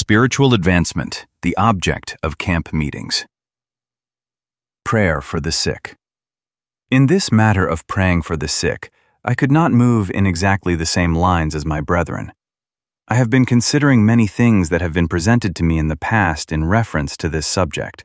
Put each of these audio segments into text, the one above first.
Spiritual advancement, the object of camp meetings. Prayer for the sick. In this matter of praying for the sick, I could not move in exactly the same lines as my brethren. I have been considering many things that have been presented to me in the past in reference to this subject.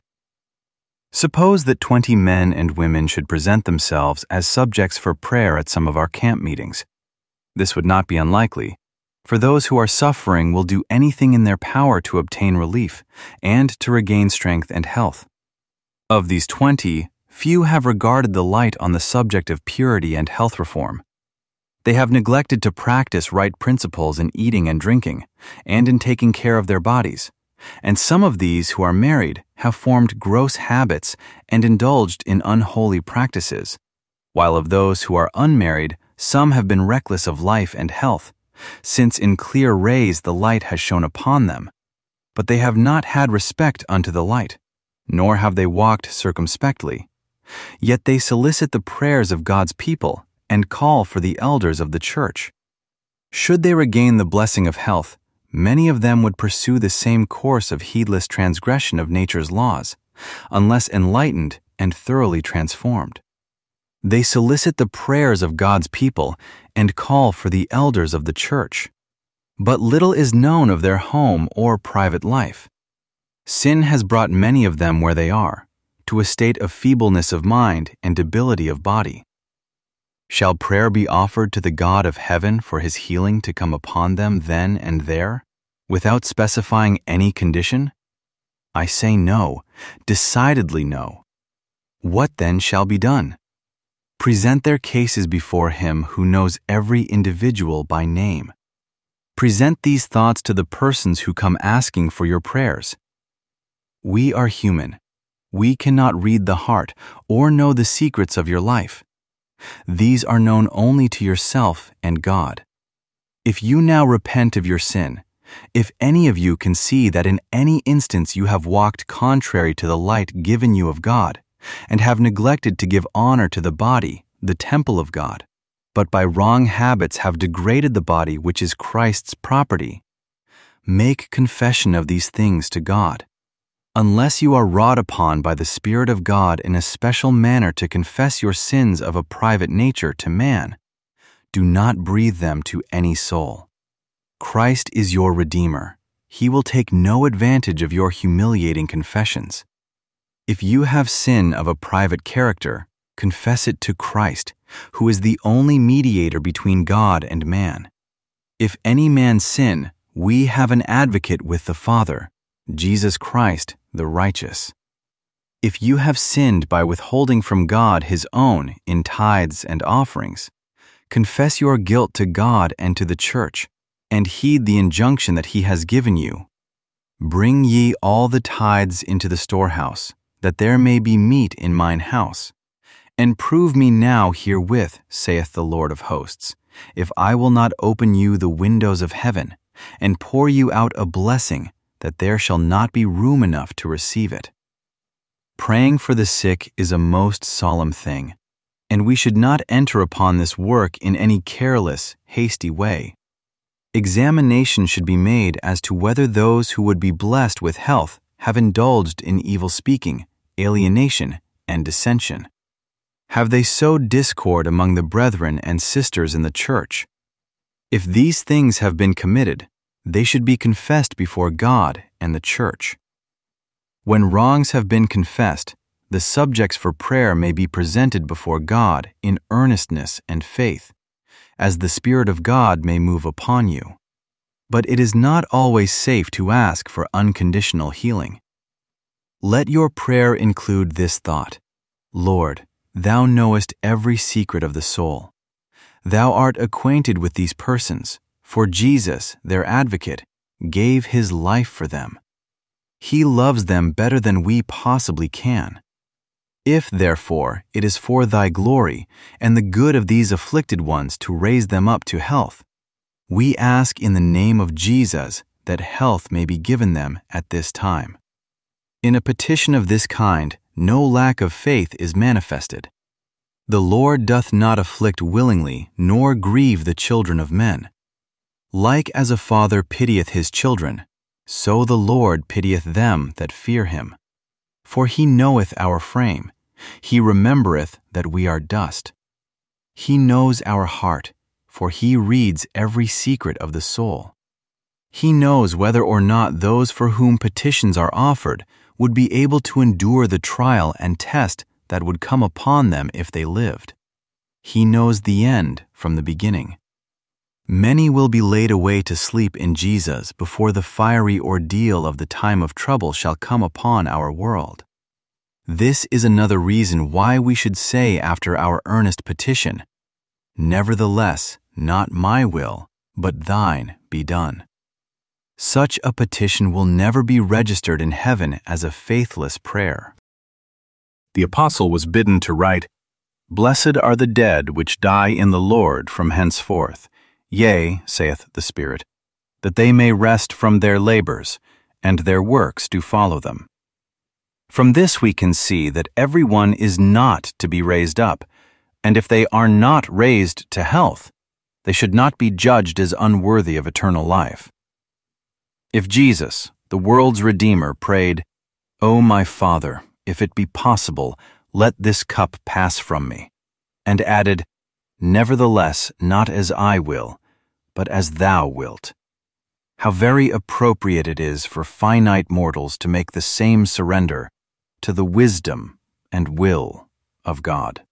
Suppose that 20 men and women should present themselves as subjects for prayer at some of our camp meetings. This would not be unlikely, for those who are suffering will do anything in their power to obtain relief and to regain strength and health. Of these 20, few have regarded the light on the subject of purity and health reform. They have neglected to practice right principles in eating and drinking, and in taking care of their bodies, and some of these who are married have formed gross habits and indulged in unholy practices, while of those who are unmarried, some have been reckless of life and health, since in clear rays the light has shone upon them. But they have not had respect unto the light, nor have they walked circumspectly. Yet they solicit the prayers of God's people and call for the elders of the church. Should they regain the blessing of health, many of them would pursue the same course of heedless transgression of nature's laws, unless enlightened and thoroughly transformed. They solicit the prayers of God's people and call for the elders of the church. But little is known of their home or private life. Sin has brought many of them where they are, to a state of feebleness of mind and debility of body. Shall prayer be offered to the God of heaven for his healing to come upon them then and there, without specifying any condition? I say no, decidedly no. What then shall be done? Present their cases before him who knows every individual by name. Present these thoughts to the persons who come asking for your prayers. We are human. We cannot read the heart or know the secrets of your life. These are known only to yourself and God. If you now repent of your sin, if any of you can see that in any instance you have walked contrary to the light given you of God, and have neglected to give honor to the body, the temple of God, but by wrong habits have degraded the body which is Christ's property, make confession of these things to God. Unless you are wrought upon by the Spirit of God in a special manner to confess your sins of a private nature to man, do not breathe them to any soul. Christ is your Redeemer. He will take no advantage of your humiliating confessions. If you have sin of a private character, confess it to Christ, who is the only mediator between God and man. If any man sin, we have an advocate with the Father, Jesus Christ, the righteous. If you have sinned by withholding from God his own in tithes and offerings, confess your guilt to God and to the church, and heed the injunction that he has given you. Bring ye all the tithes into the storehouse, that there may be meat in mine house. And prove me now herewith, saith the Lord of hosts, if I will not open you the windows of heaven, and pour you out a blessing, that there shall not be room enough to receive it. Praying for the sick is a most solemn thing, and we should not enter upon this work in any careless, hasty way. Examination should be made as to whether those who would be blessed with health have indulged in evil speaking, alienation, and dissension. Have they sowed discord among the brethren and sisters in the church? If these things have been committed, they should be confessed before God and the church. When wrongs have been confessed, the subjects for prayer may be presented before God in earnestness and faith, as the Spirit of God may move upon you. But it is not always safe to ask for unconditional healing. Let your prayer include this thought: Lord, thou knowest every secret of the soul. Thou art acquainted with these persons, for Jesus, their advocate, gave his life for them. He loves them better than we possibly can. If, therefore, it is for thy glory and the good of these afflicted ones to raise them up to health, we ask in the name of Jesus that health may be given them at this time. In a petition of this kind, no lack of faith is manifested. The Lord doth not afflict willingly, nor grieve the children of men. Like as a father pitieth his children, So the Lord pitieth them that fear him. For he knoweth our frame, he remembereth that we are dust. He knows our heart, for he reads every secret of the soul. He knows whether or not those for whom petitions are offered would be able to endure the trial and test that would come upon them if they lived. He knows the end from the beginning. Many will be laid away to sleep in Jesus before the fiery ordeal of the time of trouble shall come upon our world. This is another reason why we should say after our earnest petition, "Nevertheless, not my will, but thine be done." Such a petition will never be registered in heaven as a faithless prayer. The apostle was bidden to write, "Blessed are the dead which die in the Lord from henceforth. Yea, saith the Spirit, that they may rest from their labors, and their works do follow them." From this we can see that everyone is not to be raised up, and if they are not raised to health, they should not be judged as unworthy of eternal life. If Jesus, the world's Redeemer, prayed, "O my Father, if it be possible, let this cup pass from me," and added, "Nevertheless, not as I will, but as thou wilt," how very appropriate it is for finite mortals to make the same surrender to the wisdom and will of God.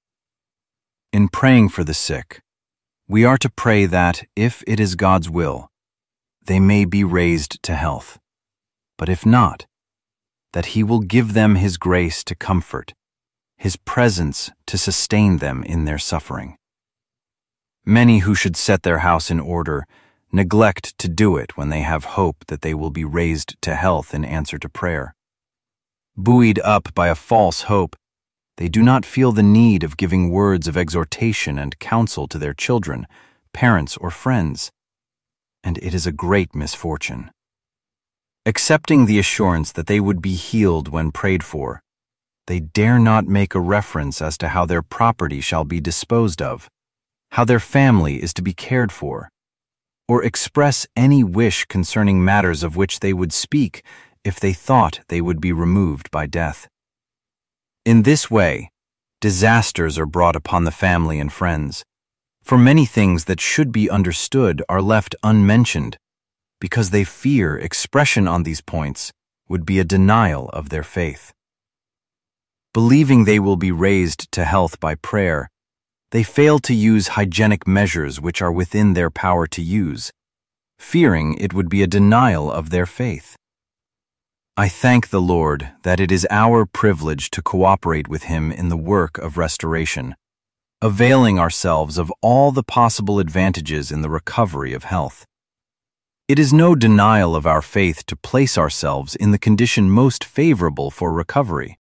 In praying for the sick, we are to pray that, if it is God's will, they may be raised to health, but if not, that He will give them His grace to comfort, His presence to sustain them in their suffering. Many who should set their house in order neglect to do it when they have hope that they will be raised to health in answer to prayer. Buoyed up by a false hope, they do not feel the need of giving words of exhortation and counsel to their children, parents, or friends, and it is a great misfortune. Accepting the assurance that they would be healed when prayed for, they dare not make a reference as to how their property shall be disposed of, how their family is to be cared for, or express any wish concerning matters of which they would speak if they thought they would be removed by death. In this way, disasters are brought upon the family and friends, for many things that should be understood are left unmentioned, because they fear expression on these points would be a denial of their faith. Believing they will be raised to health by prayer, they fail to use hygienic measures which are within their power to use, fearing it would be a denial of their faith. I thank the Lord that it is our privilege to cooperate with Him in the work of restoration, availing ourselves of all the possible advantages in the recovery of health. It is no denial of our faith to place ourselves in the condition most favorable for recovery.